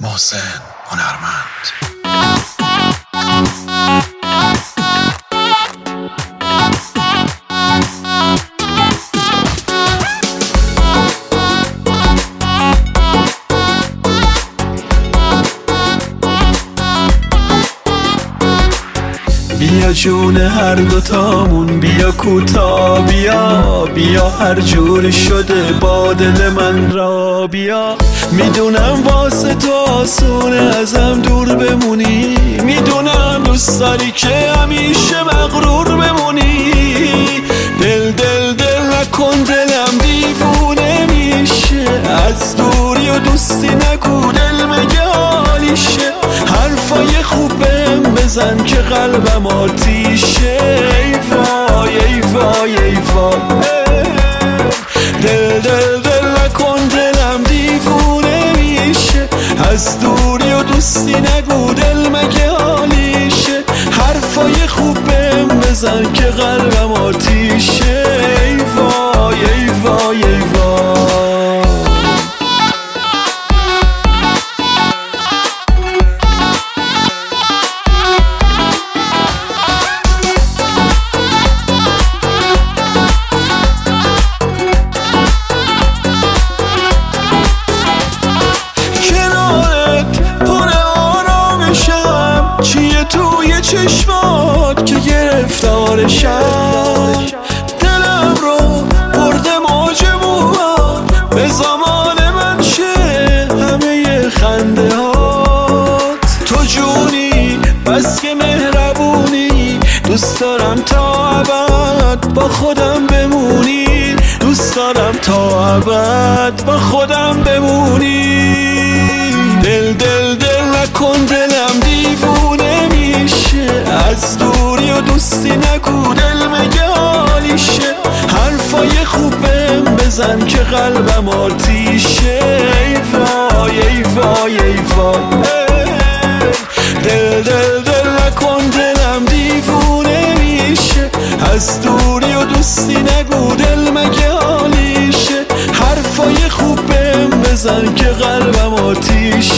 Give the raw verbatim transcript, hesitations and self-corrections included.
محسن هنرمند. بیا جون هر دوتامون، بیا کوتا، بیا بیا هر جور شده با دل من را بیا. میدونم واسه تو آسونه ازم دور بمونی، میدونم دوست داری که همیشه مغرور بمونی. دل دل دل نکن دلم دیوونه میشه، از دوری و دوستی نگو دل مگه حالیشه. حرفای خوب بهم بزن که قلبم آتیشه. ای وای ای وای ای وای، دل دل دل نکن دلم دیوونه میشه، از دوری و دوستی نگو دل مگه حالیشه. حرفای خوب بهم بزن که قلبم آتیشه. ای وای ای وای ای وای. چیه توی چشمات که گرفتارشم، دلم رو برده موج موها، به زمان من شه همه خنده هات. تو جونی بس که مهربونی، دوست دارم تا ابد با خودم بمونی، دوست دارم تا ابد با خودم بمونی. دل دل دل نکن دلم دیوونه میشه، از دوری و دوستی نگو دل مگه حالیشه. حرفای خوب بهم بزن که قلبم آتیشه. ای وای ای وای ای وای، دل دل دل نکن دلم دیوونه میشه، از دوری و دوستی نگو دل مگه حالیشه. حرفای خوب بهم بزن که قلبم آتیشه.